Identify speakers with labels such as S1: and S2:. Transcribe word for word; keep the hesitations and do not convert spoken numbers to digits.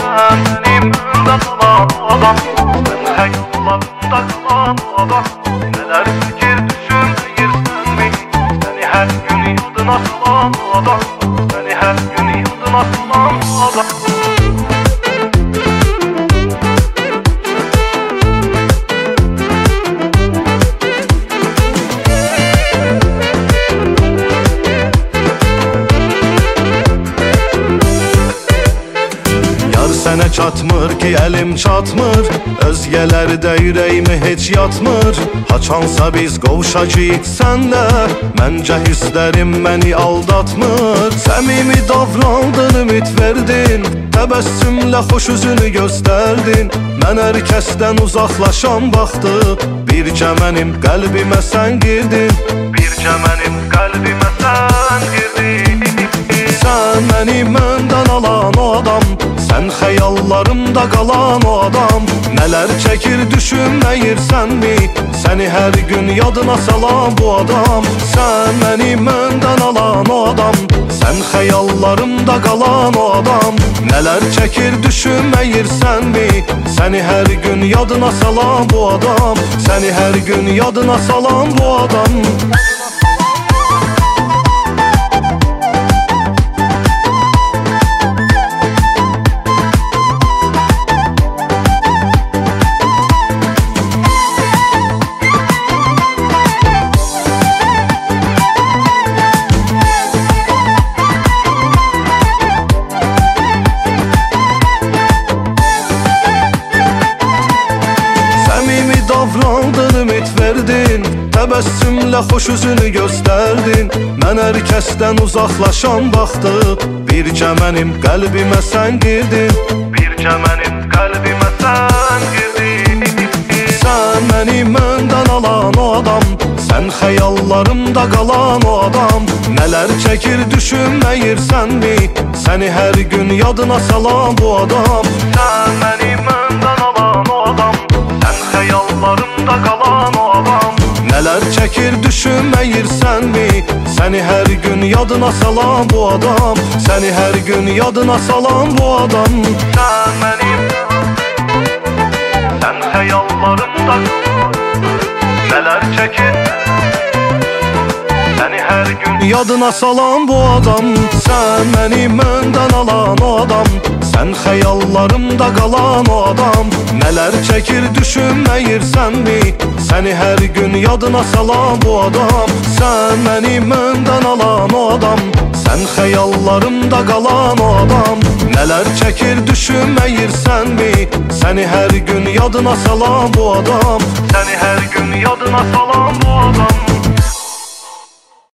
S1: Sen benim önümde kalan adam, ben hayallarımda kalan adam. Neler fikir düşünmeyirsen mi? Seni her gün yadına salan adam, seni her gün yadına salan adam.
S2: Sənə çatmır ki əlim çatmır, özgələrdə ürəyimi heç yatmır. Haçansa biz qovuşacağıq sənlə, məncə hisslərim məni aldatmır. Səmimi davrandın, ümid verdin, təbəssümlə xoş üzünü göstərdin. Mən hər kəsdən uzaqlaşan vaxtı, bircə mənim qəlbimə sən girdin.
S1: Bircə mənim qəlbimə sən girdin.
S2: Sən məni məndən alan o adam, sən xəyallarımda qalan o adam. Nələr çəkir düşünməyirsənmi? Səni hər gün yadına salan bu adam. Sən məni məndən alan o adam, sən xəyallarımda qalan o adam. Nələr çəkir düşünməyirsənmi? Səni hər gün yadına salan bu adam, səni hər gün yadına salan bu adam. Davrandın, ümid verdin, təbəssümlə xoş üzünü göstərdin. Mən hər kəsdən uzaqlaşan vaxtı, bircə mənim qəlbimə sən girdin.
S1: Bircə mənim qəlbimə sən girdin.
S2: Sən məni məndən alan o adam, sən xəyallarımda qalan o adam. Nələr çəkir düşünməyirsənmi? Səni hər gün yadına salan bu adam.
S1: Sən məni məndən alan o adam, sən xəyallarımda qalan o adam.
S2: Nələr çəkir düşünməyirsənmi? Səni hər gün yadına salan bu adam, səni hər gün yadına salan bu adam.
S1: Sən mənim, sən xəyallarımda, nələr çəkir səni hər gün
S2: yadına salan bu adam. Sən məni məndən alan o adam, sən xəyallarımda qalan o adam. Nələr çəkir düşünməyirsənmi? Səni hər gün yadına salan bu adam. Sən məni məndən alan o adam, sən xəyallarımda qalan o adam. Nələr çəkir düşünməyirsənmi? Səni hər gün yadına salan bu adam,
S1: səni hər gün yadına salan bu adam.